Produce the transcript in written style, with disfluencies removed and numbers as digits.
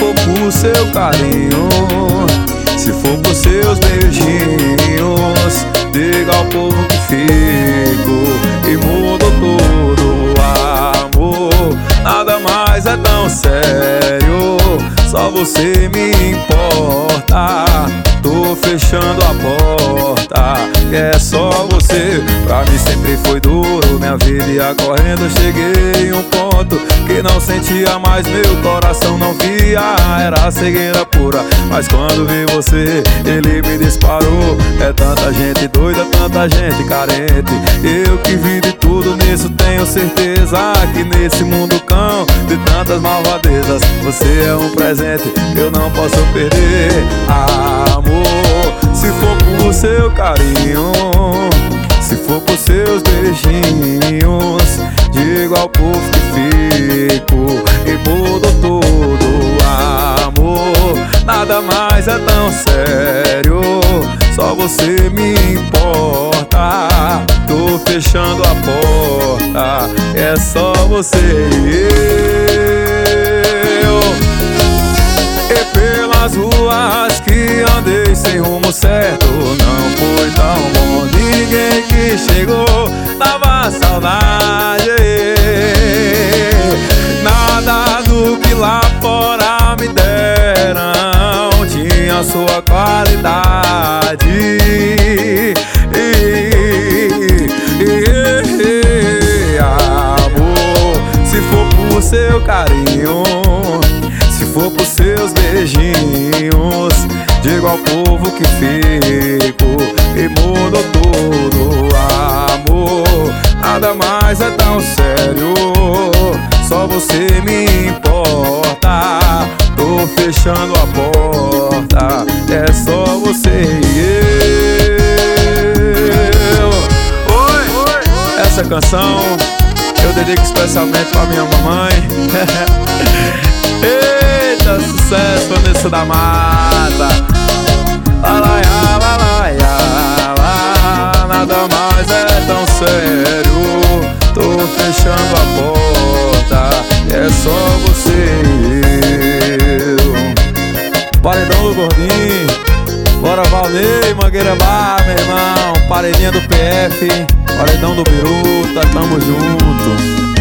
for por seu carinho, se for por seus beijinhos, diga ao povo que fico e mudo tudo, amor. Nada mais é tão sério, só você me importa. Tô fechando a porta, que é só você. Pra mim sempre foi duro, minha vida ia correndo. Cheguei em um ponto que não sentia mais, meu coração não via, era cegueira pura. Mas quando vi você, ele me disparou. É tanta gente doida, tanta gente carente. Eu que vi de tudo nisso, tenho certeza que nesse mundo cão de tantas malvadezas, você é um presente que eu não posso perder, amor. Se for por seu carinho, se for por seus beijinhos, digo ao povo que fico e mudo tudo, amor. Nada mais é tão sério, só você me importa. Tô fechando a porta, é só você e eu. E pelas ruas que andei sem rumo certo, não foi tão bom. Ninguém que chegou dava saudade, nada do que lá fora me deram tinha sua qualidade. Amor, se for por seu carinho, se for por seus beijinhos, digo ao povo que fico e mudo tudo, amor. Nada mais é tão sério, só você me importa. Tô fechando a porta, é só você e eu. Oi. Essa canção eu dedico especialmente pra minha mamãe. Eita, sucesso, Vanessa da Mata. Lalaiá, lalaiá, nada mais é tão sério. Tô fechando a porta, é só você e eu. Paredão do Gordinho, bora Valnei, Mangueira Bar, meu irmão. Paredinha do PF, paredão do Biruta, tamo junto.